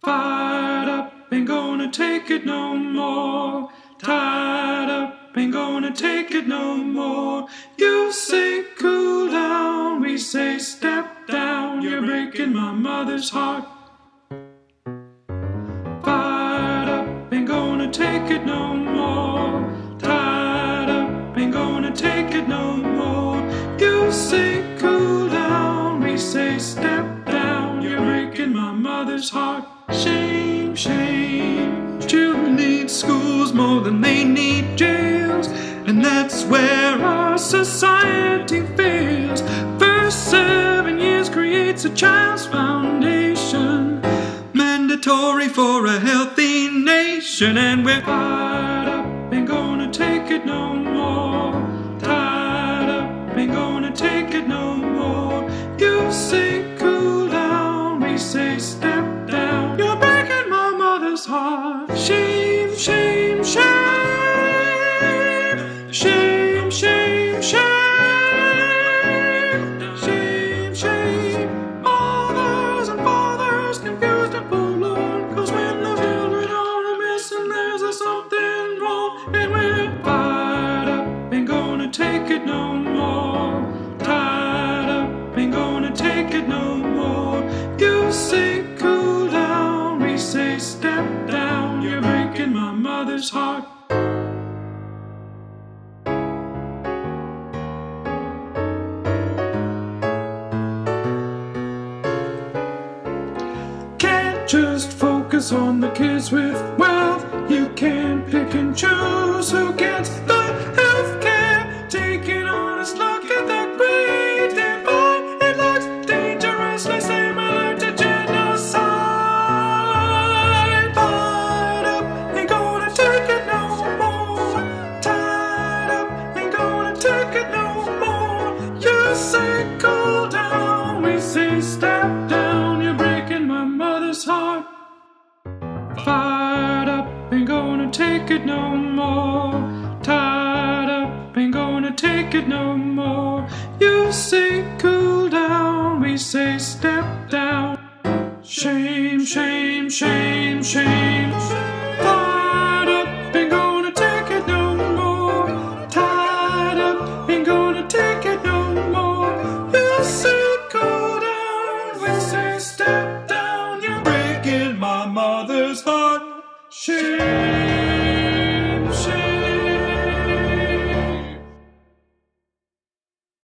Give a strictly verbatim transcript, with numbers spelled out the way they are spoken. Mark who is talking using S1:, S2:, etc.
S1: Fired up, ain't gonna take it no more. Tied up, ain't gonna take it no more. You say cool down, we say step down. You're breaking my mother's heart. Fired up, ain't gonna take it no more. Tied up, ain't gonna take it no more. You say cool down, we say step down. You're breaking my mother's heart. Shame, shame. Children need schools more than they need jails, and that's where our society fails. First seven years creates a child's foundation, mandatory for a healthy nation. And we're fired up, ain't gonna take it no more. Tied up, ain't gonna take it no more. You say cool down, we say step down. You're breaking my mother's heart. Shame, shame, shame. Shame, shame, shame. Shame, shame. Mothers and fathers confused and forlorn, 'cause when the children are missing, there's a something wrong. And we're fired up, ain't gonna take it no more. Tied up, ain't gonna take it no more. You say cool down, we say step down. You're breaking my mother's heart. Can't just focus on the kids with wealth. You can't pick and choose who gets the health care. Take an honest look at that great divide. It looks dangerously similar to genocide. Fired up, ain't gonna take it no more. Tied up, ain't gonna take it no more. You say cool down, we say step down. You're breaking my mother's heart. Fired up, ain't gonna take it no more. Tied up, ain't gonna take it no more. You say cool down, we say step down. Shame, shame, shame, shame. Fired up, ain't gonna take it no more. Tied up, ain't gonna take it no more. You say